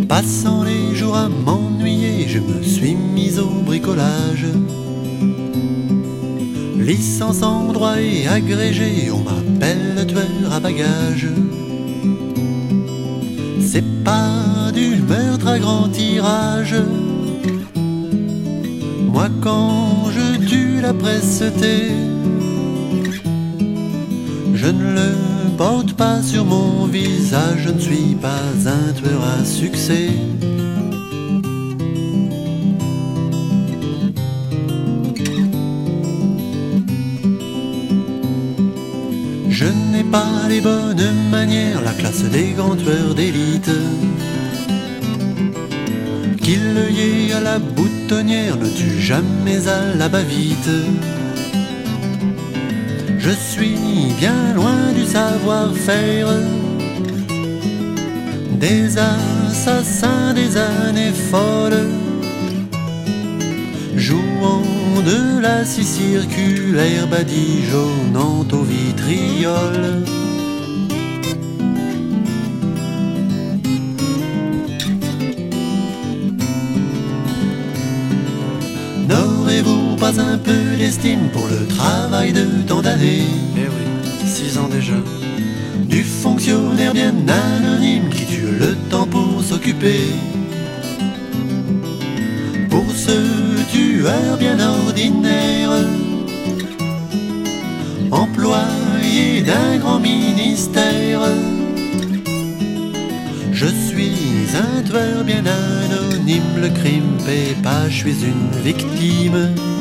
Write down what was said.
Passant les jours à m'ennuyer, je me suis mis au bricolage. Licence en droit et agrégé, on m'appelle tueur à bagages. C'est pas du meurtre à grand tirage. Moi quand je tue la presseté, je ne le porte pas sur mon visage, je ne suis pas un tueur à succès. Je n'ai pas les bonnes manières, la classe des grands tueurs d'élite. Qu'il y ait à la boutonnière ne tue jamais à la va-vite. Je suis bien loin du savoir-faire des assassins des années folles, jouant de la scie circulaire, badigeonnant au vitriol. N'aurez-vous pas un peu d'estime pour le travail de tant d'années? Eh oui, 6 ans déjà. Du fonctionnaire bien anonyme qui tue le temps pour s'occuper. Pour ce tueur bien ordinaire, employé d'un grand ministère, je suis un tueur bien anonyme, le crime paie pas, je suis une victime.